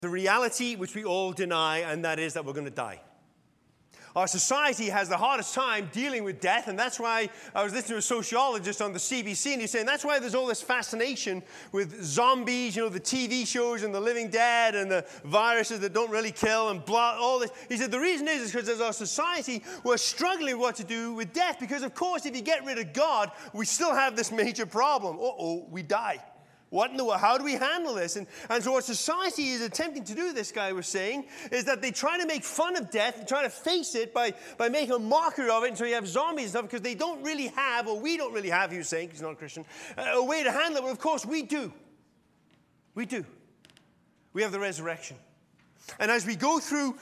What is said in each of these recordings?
the reality which we all deny, and that is that we're going to die. Our society has the hardest time dealing with death, and that's why I was listening to a sociologist on the CBC, and he's saying that's why there's all this fascination with zombies, the TV shows and the living dead and the viruses that don't really kill and all this. He said the reason is because as our society, we're struggling with what to do with death, because of course if you get rid of God, we still have this major problem. We die. What in the world? How do we handle this? And so what society is attempting to do, this guy was saying, is that they try to make fun of death and try to face it by making a mockery of it. And so you have zombies and stuff because they don't really have, or we don't really have, he was saying, because he's not a Christian, a way to handle it. Well, of course, we do. We do. We have the resurrection. And as we go through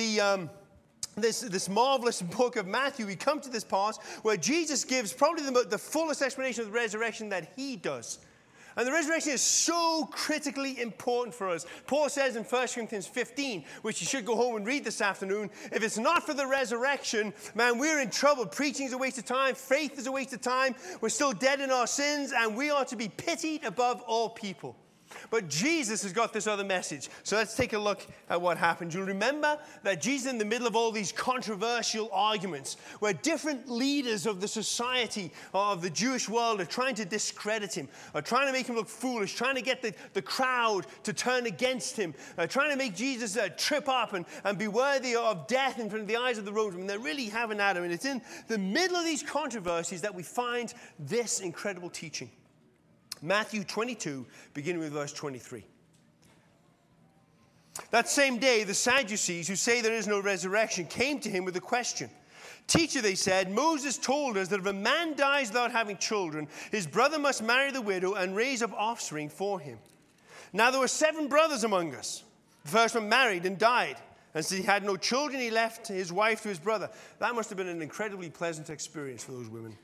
this marvelous book of Matthew, we come to this part where Jesus gives probably the fullest explanation of the resurrection that he does. And the resurrection is so critically important for us. Paul says in 1 Corinthians 15, which you should go home and read this afternoon, if it's not for the resurrection, man, we're in trouble. Preaching is a waste of time. Faith is a waste of time. We're still dead in our sins, and we are to be pitied above all people. But Jesus has got this other message. So let's take a look at what happened. You'll remember that Jesus, in the middle of all these controversial arguments, where different leaders of the society, of the Jewish world, are trying to discredit him, are trying to make him look foolish, trying to get the crowd to turn against him, trying to make Jesus trip up and be worthy of death in front of the eyes of the Romans. I mean, they're really having at him. And it's in the middle of these controversies that we find this incredible teaching. Matthew 22, beginning with verse 23. That same day, the Sadducees, who say there is no resurrection, came to him with a question. Teacher, they said, Moses told us that if a man dies without having children, his brother must marry the widow and raise up offspring for him. Now there were 7 brothers among us. The first one married and died. And since he had no children, he left his wife to his brother. That must have been an incredibly pleasant experience for those women.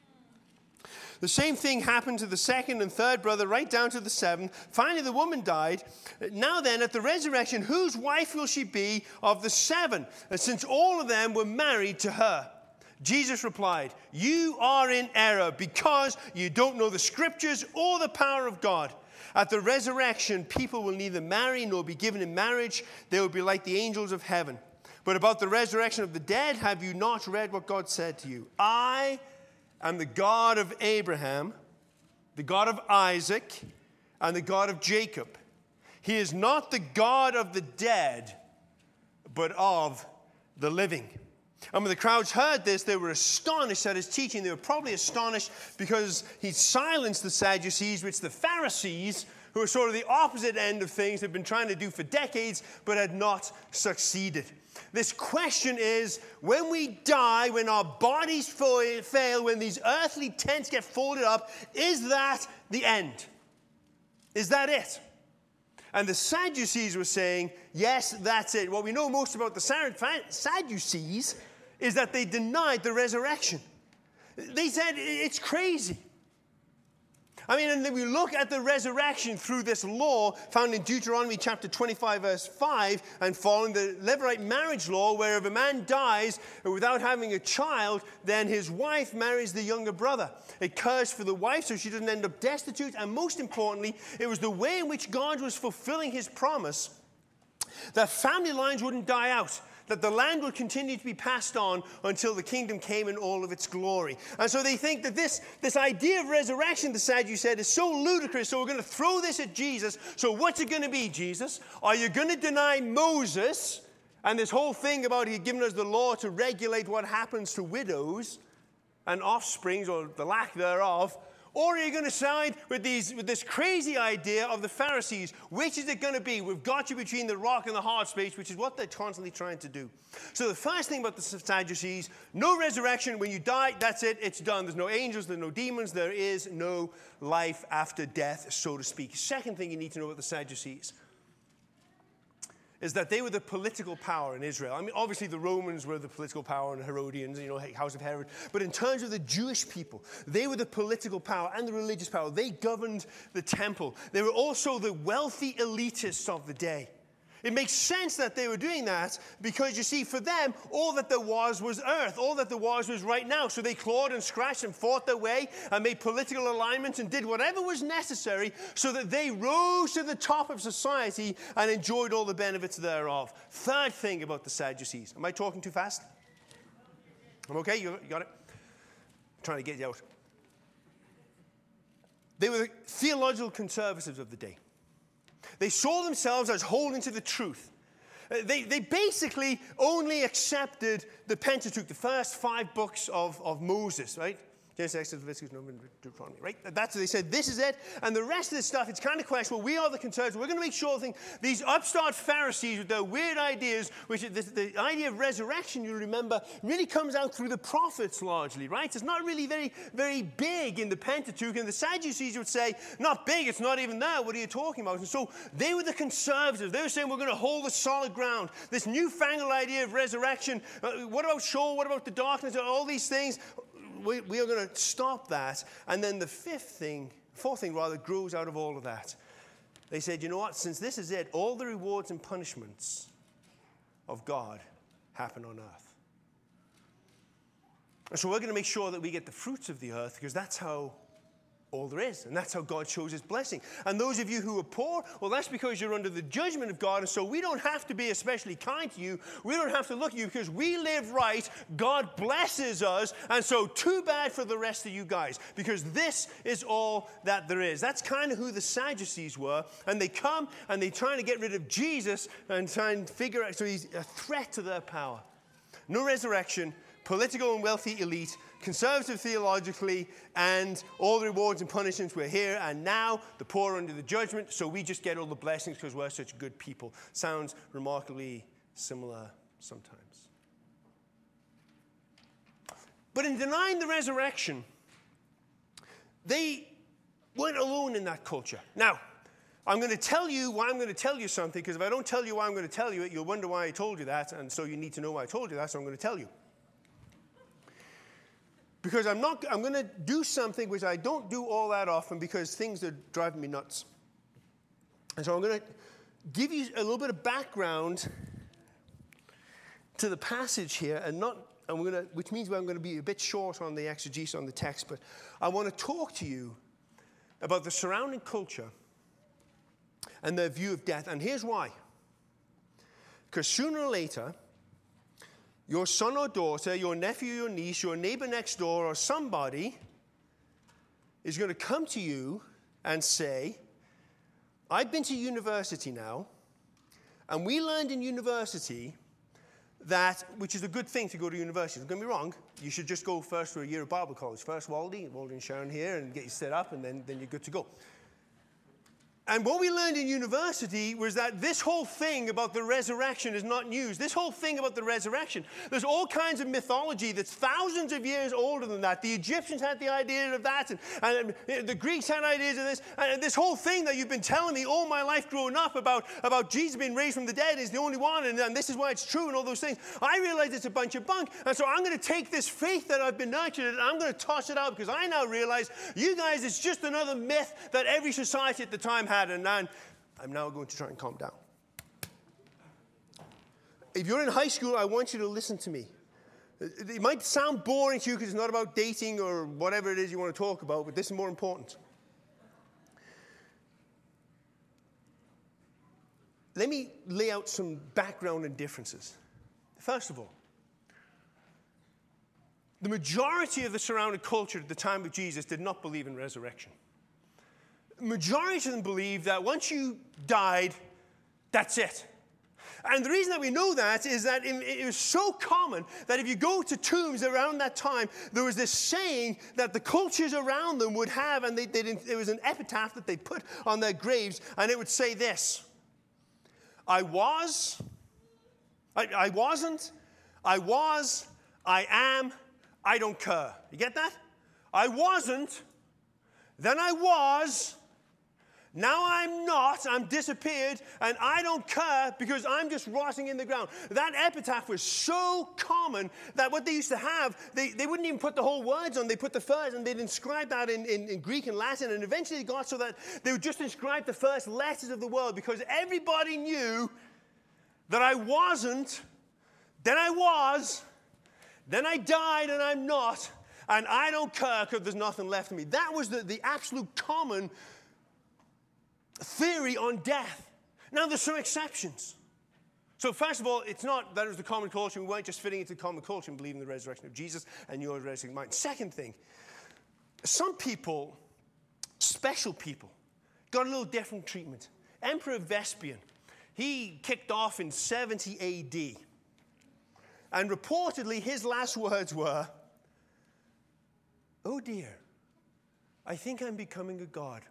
The same thing happened to the second and third brother, right down to the 7th. Finally, the woman died. Now then, at the resurrection, whose wife will she be of the 7? Since all of them were married to her. Jesus replied, you are in error because you don't know the scriptures or the power of God. At the resurrection, people will neither marry nor be given in marriage. They will be like the angels of heaven. But about the resurrection of the dead, have you not read what God said to you? I am the God of Abraham, the God of Isaac, and the God of Jacob. He is not the God of the dead, but of the living. And when the crowds heard this, they were astonished at his teaching. They were probably astonished because he silenced the Sadducees, which the Pharisees, who were sort of the opposite end of things, had been trying to do for decades, but had not succeeded. This question is, when we die, when our bodies fail, when these earthly tents get folded up, is that the end? Is that it? And the Sadducees were saying, yes, that's it. What we know most about the Sadducees is that they denied the resurrection. They said it's crazy. I mean, and then we look at the resurrection through this law found in Deuteronomy chapter 25, verse 5, and following the Levirate marriage law, where if a man dies without having a child, then his wife marries the younger brother. It cursed for the wife so she doesn't end up destitute. And most importantly, it was the way in which God was fulfilling his promise that family lines wouldn't die out, that the land would continue to be passed on until the kingdom came in all of its glory. And so they think that this idea of resurrection, the Sadducees said, is so ludicrous, so we're going to throw this at Jesus. So what's it going to be, Jesus? Are you going to deny Moses and this whole thing about he had given us the law to regulate what happens to widows and offsprings, or the lack thereof? Or are you going to side with this crazy idea of the Pharisees? Which is it going to be? We've got you between the rock and the hard space, which is what they're constantly trying to do. So the first thing about the Sadducees, no resurrection. When you die, that's it. It's done. There's no angels. There's no demons. There is no life after death, so to speak. Second thing you need to know about the Sadducees is that they were the political power in Israel. I mean, obviously the Romans were the political power, and the Herodians, House of Herod. But in terms of the Jewish people, they were the political power and the religious power. They governed the temple. They were also the wealthy elitists of the day. It makes sense that they were doing that because, you see, for them, all that there was earth. All that there was right now. So they clawed and scratched and fought their way and made political alignments and did whatever was necessary so that they rose to the top of society and enjoyed all the benefits thereof. Third thing about the Sadducees. Am I talking too fast? I'm okay? You got it? I'm trying to get you out. They were the theological conservatives of the day. They saw themselves as holding to the truth. They basically only accepted the Pentateuch, the first 5 books of Moses, right? Genesis, Exodus, Leviticus, Numbers, Deuteronomy, right? That's what they said. This is it. And the rest of this stuff, it's kind of questionable. We are the conservatives. We're going to make sure these upstart Pharisees with their weird ideas, which the idea of resurrection, you remember, really comes out through the prophets largely, right? It's not really very, very big in the Pentateuch. And the Sadducees would say, not big, it's not even there. What are you talking about? And so they were the conservatives. They were saying, we're going to hold the solid ground. This newfangled idea of resurrection. What about Sheol? What about the darkness? All these things. We are going to stop that. And then the fourth thing grows out of all of that. They said, you know what? Since this is it, all the rewards and punishments of God happen on earth. And so we're going to make sure that we get the fruits of the earth because that's how all there is. And that's how God shows his blessing. And those of you who are poor, well, that's because you're under the judgment of God. And so we don't have to be especially kind to you. We don't have to look at you because we live right. God blesses us. And so too bad for the rest of you guys because this is all that there is. That's kind of who the Sadducees were. And they come and they're trying to get rid of Jesus and try and figure out. So he's a threat to their power. No resurrection, political and wealthy elite, conservative theologically, and all the rewards and punishments were here and now, the poor under the judgment, so we just get all the blessings because we're such good people. Sounds remarkably similar sometimes. But in denying the resurrection, they weren't alone in that culture. Now, I'm going to tell you why I'm going to tell you something, because if I don't tell you why I'm going to tell you it, you'll wonder why I told you that, and so you need to know why I told you that, so I'm going to tell you. Because I'm going to do something which I don't do all that often because things are driving me nuts. And so I'm going to give you a little bit of background to the passage here, which means I'm going to be a bit short on the exegesis on the text, but I want to talk to you about the surrounding culture and their view of death. And here's why. Because sooner or later, your son or daughter, your nephew, your niece, your neighbor next door, or somebody is going to come to you and say, I've been to university now, and we learned in university that, which is a good thing to go to university. Don't get me wrong, you should just go first for a year of Bible college. First Waldy and Sharon here, and get you set up, and then you're good to go. And what we learned in university was that this whole thing about the resurrection is not news. This whole thing about the resurrection, there's all kinds of mythology that's thousands of years older than that. The Egyptians had the idea of that, and the Greeks had ideas of this. And this whole thing that you've been telling me all my life growing up about Jesus being raised from the dead is the only one, and this is why it's true, and all those things. I realize it's a bunch of bunk, and so I'm going to take this faith that I've been nurtured, and I'm going to toss it out, because I now realize, you guys, it's just another myth that every society at the time had. And I'm now going to try and calm down. If you're in high school, I want you to listen to me. It might sound boring to you because it's not about dating or whatever it is you want to talk about, but this is more important. Let me lay out some background and differences. First of all, the majority of the surrounding culture at the time of Jesus did not believe in resurrection. Majority of them believed that once you died, that's it. And the reason that we know that is that it was so common that if you go to tombs around that time, there was this saying that the cultures around them would have, and it was an epitaph that they put on their graves, and it would say this: I was, I wasn't, I was, I am, I don't care. You get that? I wasn't, then I was, now I'm not, I'm disappeared, and I don't care because I'm just rotting in the ground. That epitaph was so common that what they used to have, they wouldn't even put the whole words on. They put the first, and they'd inscribe that in Greek and Latin, and eventually it got so that they would just inscribe the first letters of the word because everybody knew that I wasn't, then I was, then I died and I'm not, and I don't care because there's nothing left of me. That was the absolute common theory on death. Now, there's some exceptions. So first of all, it's not that it was the common culture. We weren't just fitting into the common culture and believing in the resurrection of Jesus and your resurrection of mine. Second thing, some people, special people, got a little different treatment. Emperor Vespasian, he kicked off in 70 AD. And reportedly, his last words were, "Oh dear, I think I'm becoming a god."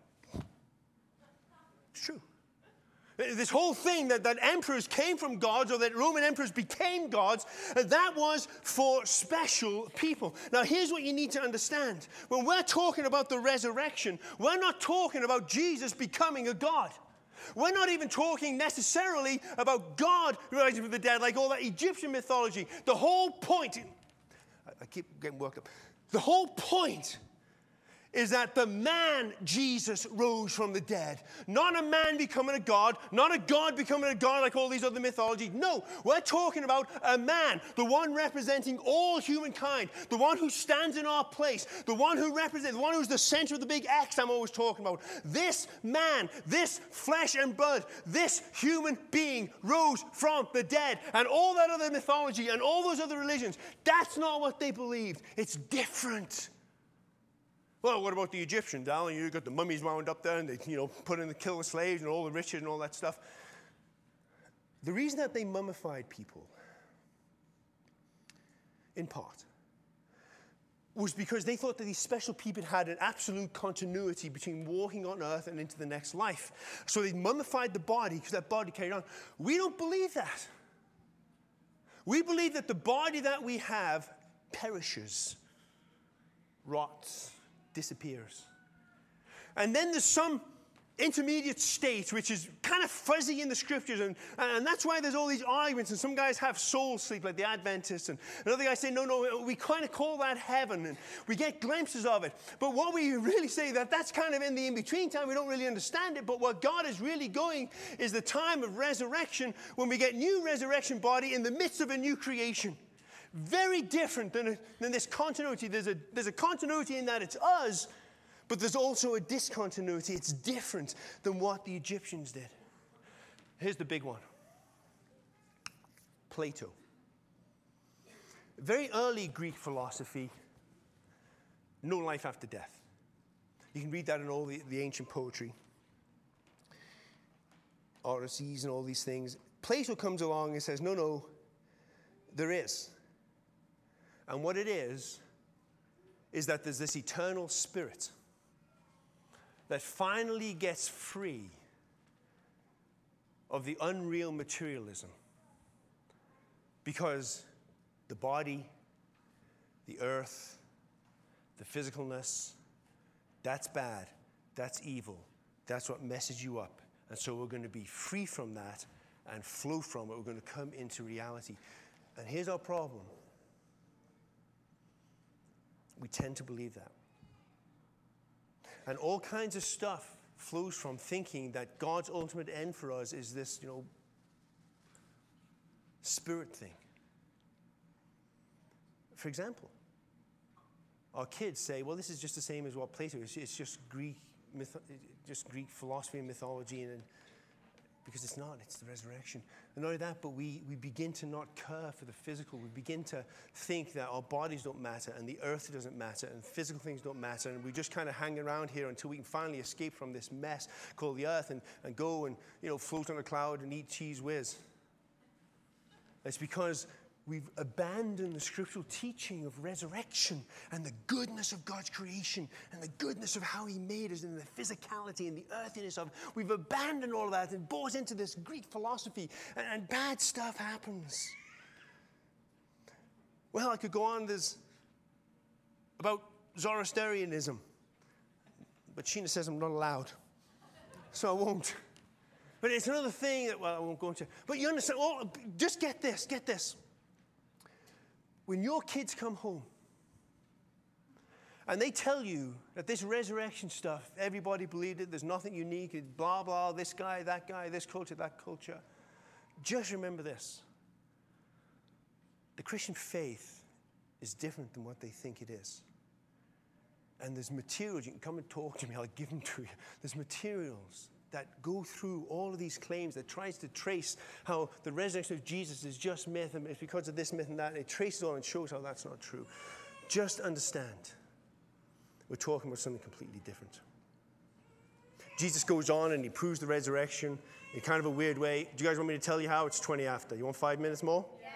It's true. This whole thing that emperors came from gods, or that Roman emperors became gods, that was for special people. Now, here's what you need to understand. When we're talking about the resurrection, we're not talking about Jesus becoming a god. We're not even talking necessarily about God rising from the dead, like all that Egyptian mythology. The whole point, I keep getting worked up. The whole point is that the man Jesus rose from the dead. Not a man becoming a god, not a god becoming a god like all these other mythologies. No, we're talking about a man, the one representing all humankind, the one who stands in our place, the one who represents, the one who's the center of the big X I'm always talking about. This man, this flesh and blood, this human being rose from the dead. And all that other mythology and all those other religions, that's not what they believed. It's different. Well, what about the Egyptians, darling? You got the mummies wound up there, and they, put in the kill the slaves and all the riches and all that stuff. The reason that they mummified people, in part, was because they thought that these special people had an absolute continuity between walking on earth and into the next life. So they mummified the body because that body carried on. We don't believe that. We believe that the body that we have perishes, rots, disappears. And then there's some intermediate state which is kind of fuzzy in the scriptures, and that's why there's all these arguments, and some guys have soul sleep like the Adventists, and other guys say no, we kind of call that heaven, and we get glimpses of it. But what we really say, that's kind of in the in-between time. We don't really understand it, but what God is really going is the time of resurrection, when we get new resurrection body in the midst of a new creation. Very different than this continuity. There's a continuity in that it's us, but there's also a discontinuity. It's different than what the Egyptians did. Here's the big one. Plato. Very early Greek philosophy, no life after death. You can read that in all the ancient poetry. Odysseys and all these things. Plato comes along and says, no, there is. And what it is that there's this eternal spirit that finally gets free of the unreal materialism. Because the body, the earth, the physicalness, that's bad, that's evil, that's what messes you up. And so we're going to be free from that and flow from it. We're going to come into reality. And here's our problem. We tend to believe that. And all kinds of stuff flows from thinking that God's ultimate end for us is this, spirit thing. For example, our kids say, well, this is just the same as what Plato is. It's just Greek philosophy and mythology, and because it's not, it's the resurrection. And not only that, but we begin to not care for the physical. We begin to think that our bodies don't matter, and the earth doesn't matter, and physical things don't matter, and we just kind of hang around here until we can finally escape from this mess called the earth and go and, float on a cloud and eat cheese whiz. It's because we've abandoned the scriptural teaching of resurrection and the goodness of God's creation and the goodness of how he made us and the physicality and the earthiness of it. We've abandoned all of that and bought into this Greek philosophy, and bad stuff happens. Well, I could go on about Zoroastrianism, but Sheena says I'm not allowed, so I won't. But it's another thing that, I won't go into. But you understand, just get this. When your kids come home and they tell you that this resurrection stuff, everybody believed it, there's nothing unique, blah, blah, this guy, this culture, just remember this. The Christian faith is different than what they think it is. And there's materials, you can come and talk to me, I'll give them to you. There's materials that go through all of these claims that tries to trace how the resurrection of Jesus is just myth, and it's because of this myth and that, and it traces all and shows how that's not true. Just understand, we're talking about something completely different. Jesus goes on and he proves the resurrection in kind of a weird way. Do you guys want me to tell you how? It's 20 after. You want 5 minutes more? Yes.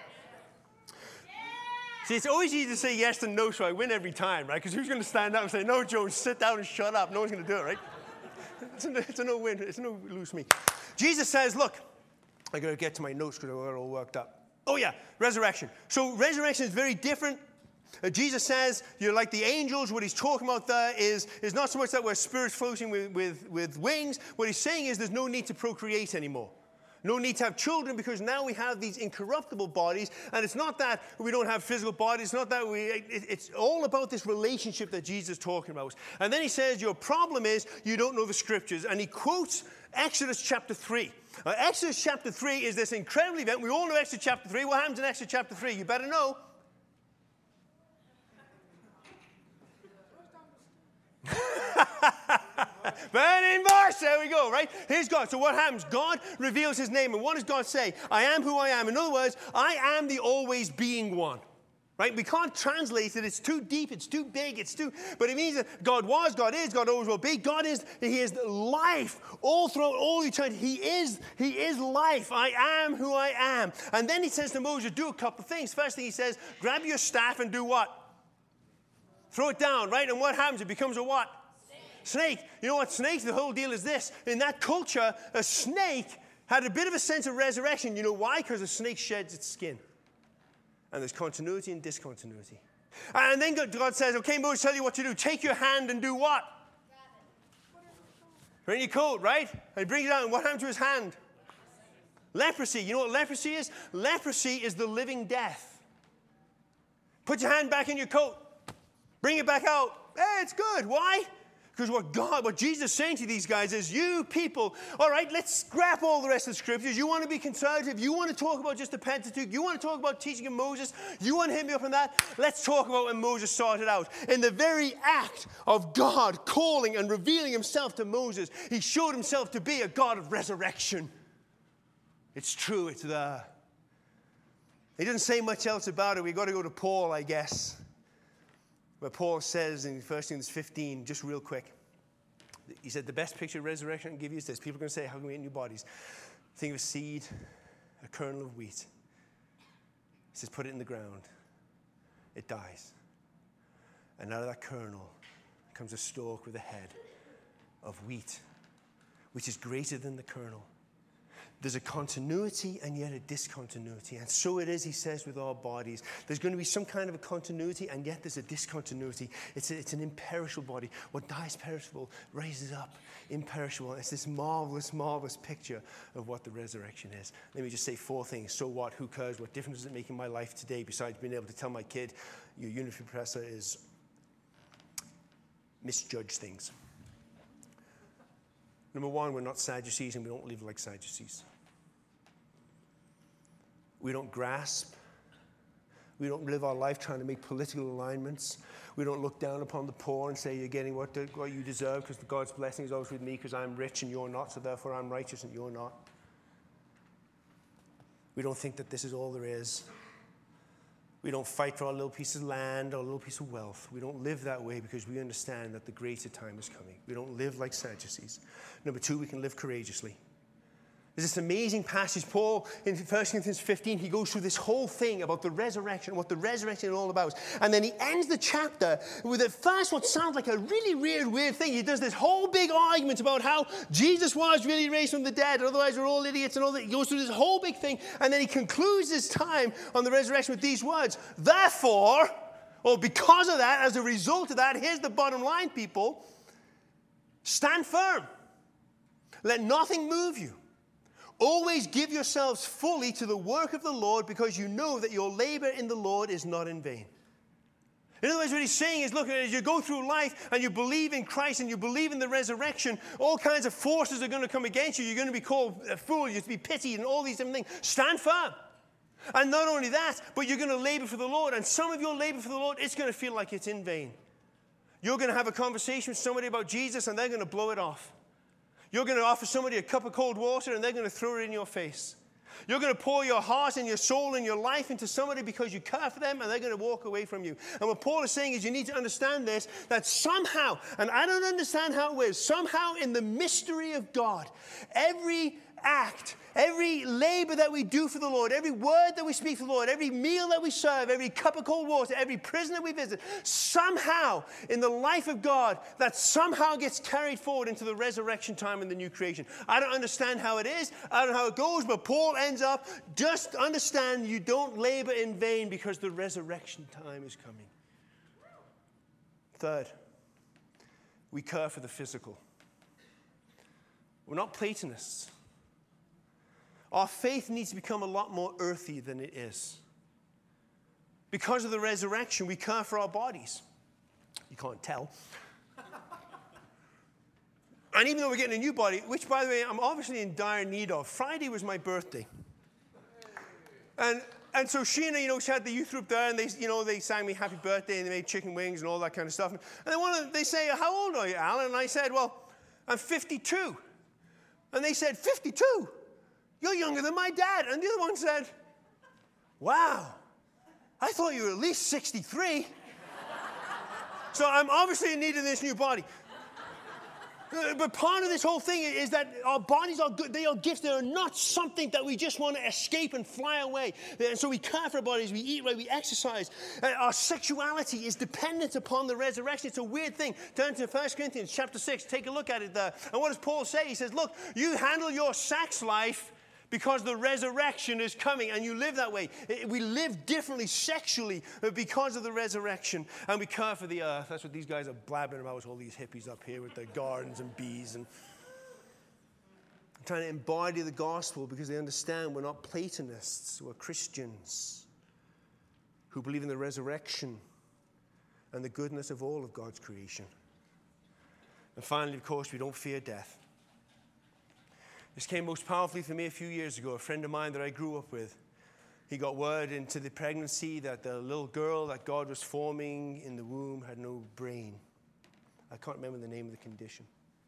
See, it's always easy to say yes than no, so I win every time, right? Because who's going to stand up and say, no, Joe, sit down and shut up? No one's going to do it, right? It's a no-win. It's a no-lose me. Jesus says, look, I got to get to my notes because I got all worked up. Oh, yeah, resurrection. So resurrection is very different. Jesus says, you're like the angels. What he's talking about there is not so much that we're spirits floating with wings. What he's saying is there's no need to procreate anymore. No need to have children because now we have these incorruptible bodies. And it's not that we don't have physical bodies. It's not that it's all about this relationship that Jesus is talking about. And then he says, your problem is you don't know the scriptures. And he quotes Exodus chapter 3. Exodus chapter 3 is this incredible event. We all know Exodus chapter 3. What happens in Exodus chapter 3? You better know. Burning bush, there we go, right? Here's God. So what happens? God reveals his name. And what does God say? I am who I am. In other words, I am the always being one. Right? We can't translate it. It's too deep. It's too big. But it means that God was, God is, God always will be. God is, he is life all throughout all eternity. He is life. I am who I am. And then he says to Moses, do a couple of things. First thing he says, grab your staff and do what? Throw it down, right? And what happens? It becomes a what? Snake. You know what? Snakes, the whole deal is this. In that culture, a snake had a bit of a sense of resurrection. You know why? Because a snake sheds its skin. And there's continuity and discontinuity. And then God says, okay, Moses, tell you what to do. Take your hand and do what? Put in your coat, right? And he brings it out. And what happened to his hand? Leprosy. You know what leprosy is? Leprosy is the living death. Put your hand back in your coat. Bring it back out. Hey, it's good. Why? Because what Jesus is saying to these guys is, you people, all right, let's scrap all the rest of the scriptures. You want to be conservative. You want to talk about just the Pentateuch. You want to talk about teaching of Moses. You want to hit me up on that. Let's talk about when Moses started out. In the very act of God calling and revealing himself to Moses, he showed himself to be a God of resurrection. It's true. It's there. He didn't say much else about it. We've got to go to Paul, I guess. Where Paul says in 1 Corinthians 15, just real quick, he said, the best picture of resurrection I can give you is this. People are going to say, how can we get new bodies? Think of a seed, a kernel of wheat. He says, put it in the ground. It dies. And out of that kernel comes a stalk with a head of wheat, which is greater than the kernel. There's a continuity and yet a discontinuity. And so it is, he says, with our bodies. There's going to be some kind of a continuity and yet there's a discontinuity. It's an imperishable body. What dies perishable raises up imperishable. It's this marvelous, marvelous picture of what the resurrection is. Let me just say 4 things. So what? Who cares? What difference does it make in my life today besides being able to tell my kid, your uniform professor is misjudge things? Number 1, we're not Sadducees and we don't live like Sadducees. We don't grasp. We don't live our life trying to make political alignments. We don't look down upon the poor and say you're getting what you deserve because God's blessing is always with me because I'm rich and you're not, so therefore I'm righteous and you're not. We don't think that this is all there is. We don't fight for our little piece of land or a little piece of wealth. We don't live that way because we understand that the greater time is coming. We don't live like Sadducees. Number 2, we can live courageously. There's this amazing passage, Paul, in 1 Corinthians 15, he goes through this whole thing about the resurrection, what the resurrection is all about. And then he ends the chapter with at first what sounds like a really weird thing. He does this whole big argument about how Jesus was really raised from the dead, and otherwise we're all idiots and all that. He goes through this whole big thing, and then he concludes his time on the resurrection with these words. Therefore, or because of that, as a result of that, here's the bottom line, people. Stand firm. Let nothing move you. Always give yourselves fully to the work of the Lord because you know that your labor in the Lord is not in vain. In other words, what he's saying is, look, as you go through life and you believe in Christ and you believe in the resurrection, all kinds of forces are going to come against you. You're going to be called a fool. You're to be pitied and all these different things. Stand firm. And not only that, but you're going to labor for the Lord. And some of your labor for the Lord, it's going to feel like it's in vain. You're going to have a conversation with somebody about Jesus and they're going to blow it off. You're going to offer somebody a cup of cold water and they're going to throw it in your face. You're going to pour your heart and your soul and your life into somebody because you care for them and they're going to walk away from you. And what Paul is saying is you need to understand this, that somehow, and I don't understand how it is, somehow in the mystery of God, every act, every labor that we do for the Lord, every word that we speak for the Lord, every meal that we serve, every cup of cold water, every prison that we visit, somehow in the life of God, that somehow gets carried forward into the resurrection time and the new creation. I don't understand how it is. I don't know how it goes, but Paul ends up, just understand you don't labor in vain because the resurrection time is coming. Third, we care for the physical. We're not Platonists. Our faith needs to become a lot more earthy than it is. Because of the resurrection, we care for our bodies. You can't tell. And even though we're getting a new body, which, by the way, I'm obviously in dire need of. Friday was my birthday. And so Sheena, she had the youth group there, and they sang me happy birthday, and they made chicken wings and all that kind of stuff. And they say, how old are you, Alan? And I said, well, I'm 52. And they said, 52? You're younger than my dad. And the other one said, wow, I thought you were at least 63. So I'm obviously in need of this new body. But part of this whole thing is that our bodies are good. They are gifts. They are not something that we just want to escape and fly away. And so we care for our bodies. We eat right. We exercise. Our sexuality is dependent upon the resurrection. It's a weird thing. Turn to 1 Corinthians chapter 6. Take a look at it there. And what does Paul say? He says, look, you handle your sex life because the resurrection is coming, and you live that way. We live differently sexually because of the resurrection, and we care for the earth. That's what these guys are blabbing about, with all these hippies up here with their gardens and bees, and trying to embody the gospel because they understand we're not Platonists, we're Christians who believe in the resurrection and the goodness of all of God's creation. And finally, of course, we don't fear death. This came most powerfully for me a few years ago. A friend of mine that I grew up with, he got word into the pregnancy that the little girl that God was forming in the womb had no brain. I can't remember the name of the condition.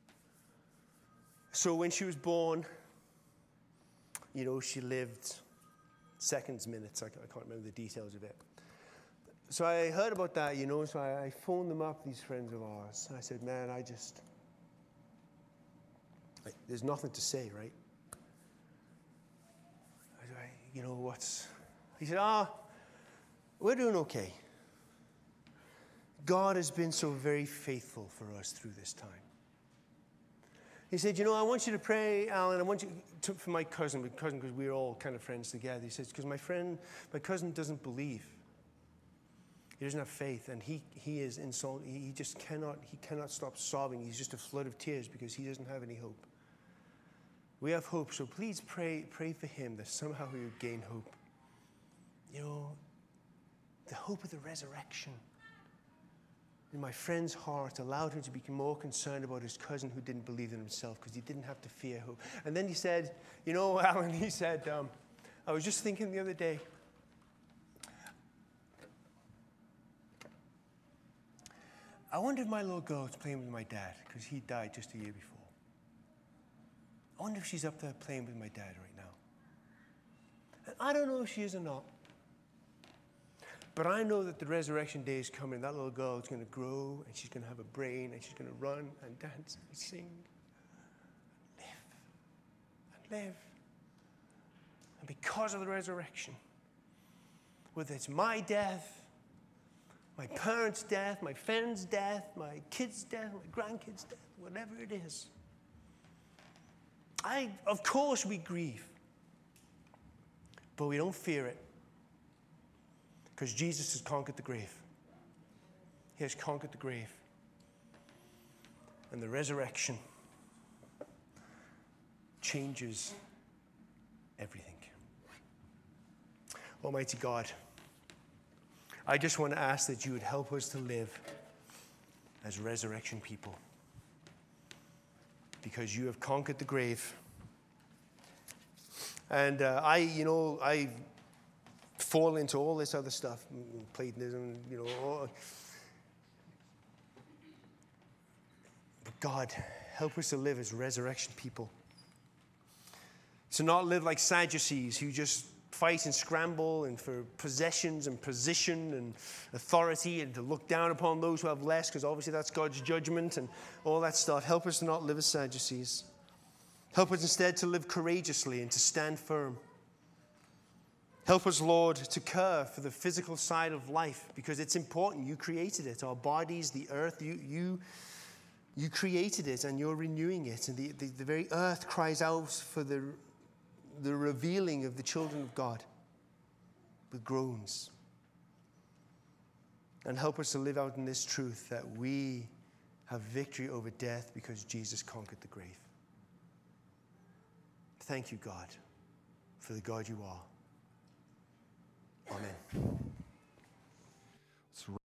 So when she was born, she lived seconds, minutes. I can't remember the details of it. So I heard about that, so I phoned them up, these friends of ours. I said, man, there's nothing to say, right? He said, we're doing okay. God has been so very faithful for us through this time. He said, I want you to pray, Alan, I want you to, for my cousin, because we're all kind of friends together. He says, because my cousin doesn't believe. He doesn't have faith, and he is insulted. He cannot stop sobbing. He's just a flood of tears because he doesn't have any hope. We have hope, so please pray for him that somehow he would gain hope. The hope of the resurrection in my friend's heart allowed him to be more concerned about his cousin who didn't believe in himself because he didn't have to fear hope. And then he said, Alan, he said, I was just thinking the other day, I wonder if my little girl is playing with my dad because he died just a year before. I wonder if she's up there playing with my dad right now. And I don't know if she is or not. But I know that the resurrection day is coming. That little girl is going to grow, and she's going to have a brain, and she's going to run and dance and sing. Live. And because of the resurrection, whether it's my death, my parents' death, my friend's death, my kids' death, my grandkids' death, whatever it is, of course we grieve, but we don't fear it because Jesus has conquered the grave. He has conquered the grave. And the resurrection changes everything. Almighty God, I just want to ask that you would help us to live as resurrection people, because you have conquered the grave. And I fall into all this other stuff, Platonism, But God, help us to live as resurrection people. To not live like Sadducees who just fight and scramble and for possessions and position and authority, and to look down upon those who have less, because obviously that's God's judgment and all that stuff. Help us to not live as Sadducees. Help us instead to live courageously and to stand firm. Help us, Lord, to care for the physical side of life, because it's important. You created it, our bodies, the earth. You created it, and you're renewing it. And the very earth cries out for the revealing of the children of God with groans. And help us to live out in this truth that we have victory over death because Jesus conquered the grave. Thank you, God, for the God you are. Amen.